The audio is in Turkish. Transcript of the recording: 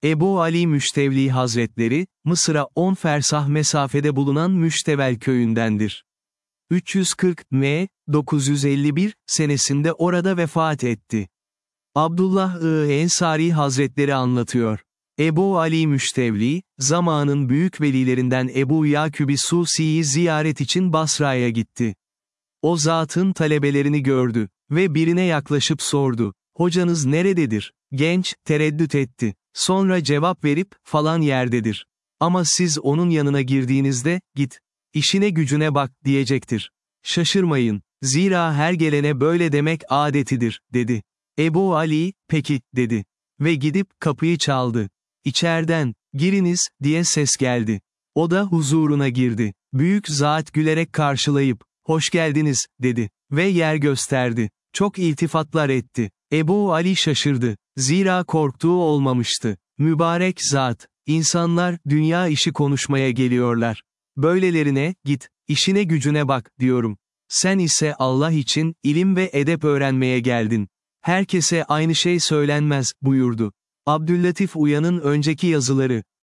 Ebu Ali Müştevli Hazretleri, Mısır'a 10 fersah mesafede bulunan Müştevel köyündendir. 340 m. 951 senesinde orada vefat etti. Abdullah-ı Ensari Hazretleri anlatıyor. Ebu Ali Müştevli, zamanın büyük velilerinden Ebu Yakub-i Susi'yi ziyaret için Basra'ya gitti. O zatın talebelerini gördü ve birine yaklaşıp sordu. Hocanız nerededir? Genç, tereddüt etti. Sonra cevap verip, falan yerdedir. Ama siz onun yanına girdiğinizde, git, işine gücüne bak, diyecektir. Şaşırmayın, zira her gelene böyle demek adetidir, dedi. Ebu Ali, peki, dedi. Ve gidip kapıyı çaldı. İçeriden, giriniz, diye ses geldi. O da huzuruna girdi. Büyük zat gülerek karşılayıp, hoş geldiniz, dedi. Ve yer gösterdi. Çok iltifatlar etti. Ebu Ali şaşırdı. Zira korktuğu olmamıştı. Mübarek zat, insanlar, dünya işi konuşmaya geliyorlar. Böylelerine, git, işine gücüne bak, diyorum. Sen ise Allah için, ilim ve edep öğrenmeye geldin. Herkese aynı şey söylenmez, buyurdu. Abdüllatif Uyan'ın önceki yazıları.